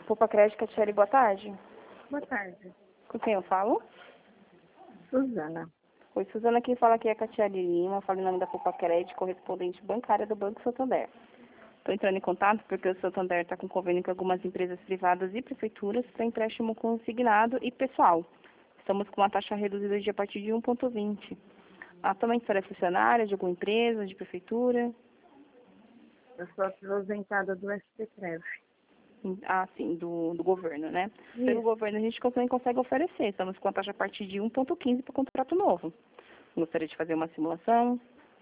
Poupa Crédito, Catiele, boa tarde. Boa tarde. Com quem eu falo? Suzana. Oi, Suzana, quem fala aqui é a Catiele Lima, falo em nome da Poupa Crédito, correspondente bancária do Banco Santander. Estou entrando em contato porque o Santander está com convênio com algumas empresas privadas e prefeituras para empréstimo consignado e pessoal. Estamos com uma taxa reduzida de a partir de 1,20. Atualmente será funcionária de alguma empresa, de prefeitura? Eu sou aposentada do SPTREV. Ah, sim, do governo, né? Pelo Isso. governo a gente também consegue oferecer. Estamos com a taxa a partir de 1,15 para o contrato novo. Gostaria de fazer uma simulação.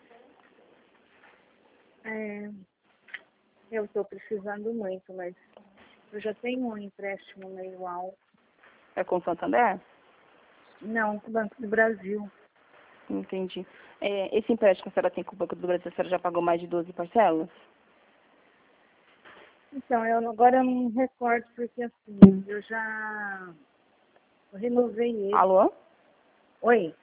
Eu estou precisando muito, mas eu já tenho um empréstimo meio alto. É com o Santander? Não, com o Banco do Brasil. Entendi. Esse empréstimo que a senhora tem com o Banco do Brasil, a senhora já pagou mais de 12 parcelas? Então, agora eu não me recordo, porque assim, eu renovei ele. Alô? Oi?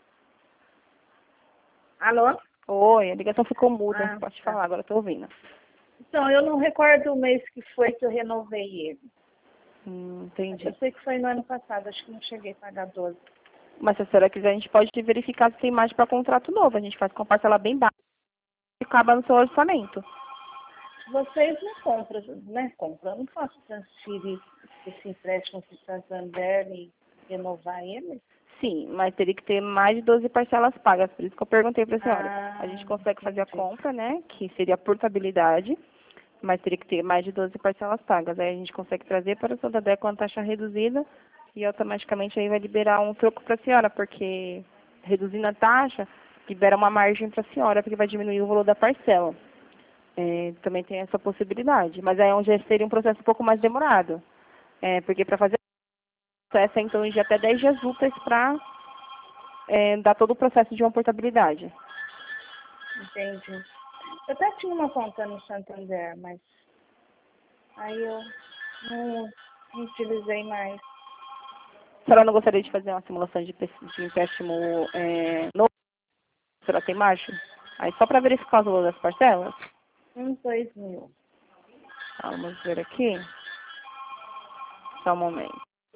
Alô? Oi, a ligação ficou muda. Ah, Pode tá. falar, agora estou ouvindo. Então, eu não recordo o mês que foi que eu renovei ele. Entendi. Eu sei que foi no ano passado, acho que não cheguei a pagar 12. Mas se a senhora quiser, a gente pode verificar se tem mais para contrato novo. A gente faz com a parcela bem baixa e acaba no seu orçamento. Vocês não compram, né? Compram. Eu não posso transferir esse empréstimo para o Santander e renovar ele? Sim, mas teria que ter mais de 12 parcelas pagas. Por isso que eu perguntei para a senhora. A gente Ah, consegue fazer a entendi. compra, né? Que seria a portabilidade, mas teria que ter mais de 12 parcelas pagas. Aí a gente consegue trazer para o Santander com a taxa reduzida e automaticamente aí vai liberar um troco para a senhora, porque reduzindo a taxa, libera uma margem para a senhora, porque vai diminuir o valor da parcela. Também tem essa possibilidade, mas aí é onde seria um processo um pouco mais demorado. Porque para fazer o processo é então de até 10 dias úteis para dar todo o processo de uma portabilidade. Entendi. Eu até tinha uma conta no Santander, mas aí eu não utilizei mais. A senhora não gostaria de fazer uma simulação de empréstimo novo? A senhora tem margem? Aí só para verificar o valor das parcelas? Uns 2.000. Vamos ver aqui. Só um momento.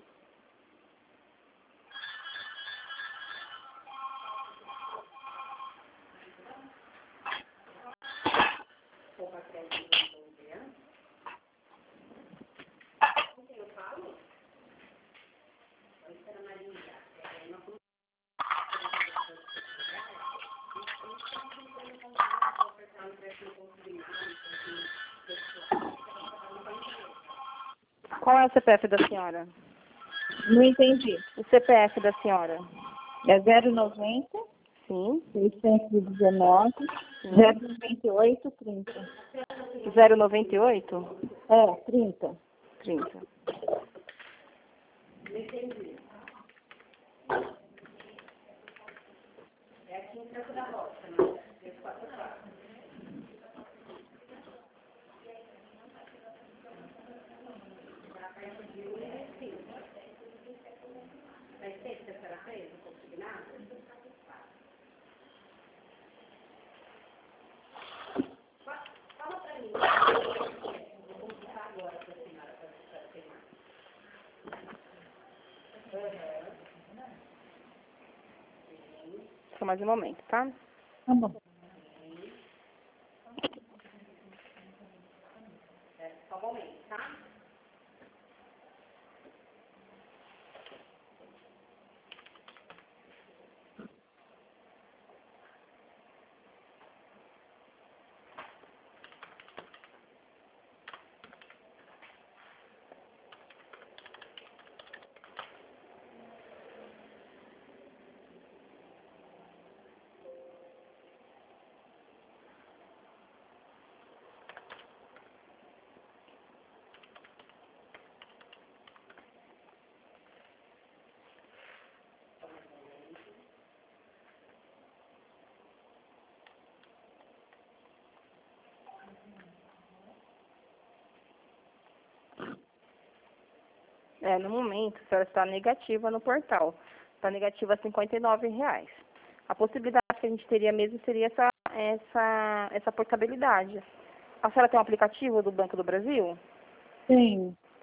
Qual é o CPF da senhora? Não entendi. O CPF da senhora? É 090 Sim. 619 098 30. 098? É, 30. 30. Só mais um momento, tá? Tá bom. No momento, a senhora está negativa no portal. Está negativa a R$ 59. A possibilidade que a gente teria mesmo seria essa portabilidade. A senhora tem um aplicativo do Banco do Brasil? Sim.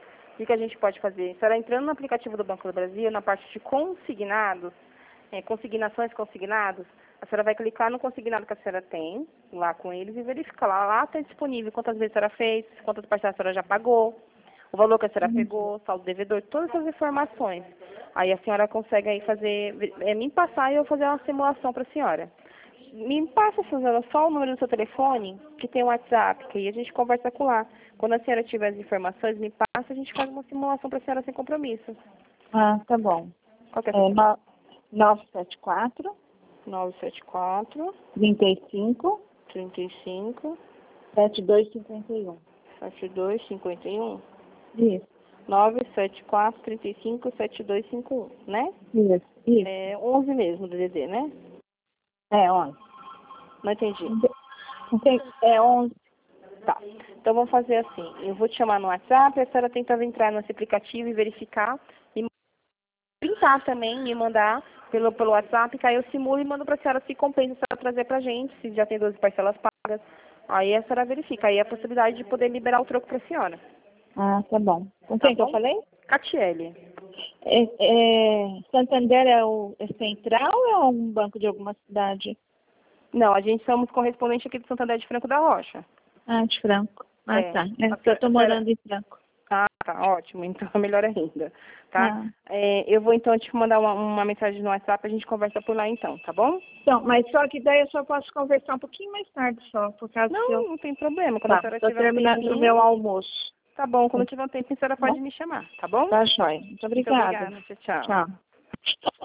que a gente pode fazer? A senhora entrando no aplicativo do Banco do Brasil, na parte de consignados, consignações, consignados, a senhora vai clicar no consignado que a senhora tem, lá com eles, e verificar lá está disponível quantas vezes a senhora fez, quantas parcelas a senhora já pagou, o valor que a senhora pegou, saldo devedor, todas essas informações. Aí a senhora consegue aí fazer, me passar e eu fazer uma simulação para a senhora. Me passa, Suzana, só o número do seu telefone, que tem o WhatsApp, que aí a gente conversa com lá. Quando a senhora tiver as informações, me passa, a gente faz uma simulação para a senhora sem compromisso. Ah, tá bom. Qual que é a sua? 974 974 35 35 7251. 7251. Isso, 974 35 7251, né? isso. É 11 mesmo, do DD, né? É 11. Não entendi. É 11. Tá. Então vamos fazer assim. Eu vou te chamar no WhatsApp, a senhora tenta entrar nesse aplicativo e verificar. E printar também, me mandar pelo WhatsApp, que aí eu simulo e mando para a senhora se compensa a senhora trazer pra gente, se já tem 12 parcelas pagas. Aí a senhora verifica. Aí a possibilidade de poder liberar o troco para a senhora. Ah, tá bom. Com Tá quem que eu bom? falei? Catiele. Santander é central ou é um banco de alguma cidade? Não, a gente somos correspondente aqui do Santander de Franco da Rocha. Ah, de Franco. Ah, É. tá. A Eu tô senhora- morando em Franco. Ah, tá, ótimo. Então, melhor ainda. Tá? Ah. Eu vou, então, te mandar uma mensagem no WhatsApp, a gente conversa por lá, então, tá bom? Então, mas só que daí eu só posso conversar um pouquinho mais tarde só, por causa que eu... Não tem problema. Quando a Tá, senhora tô tiver um terminando o tempinho, meu almoço. tá bom. Quando tiver um tempinho, a senhora pode me chamar, tá bom? Tá, joia. Muito Muito obrigada. obrigada. Tchau, tchau. Tchau.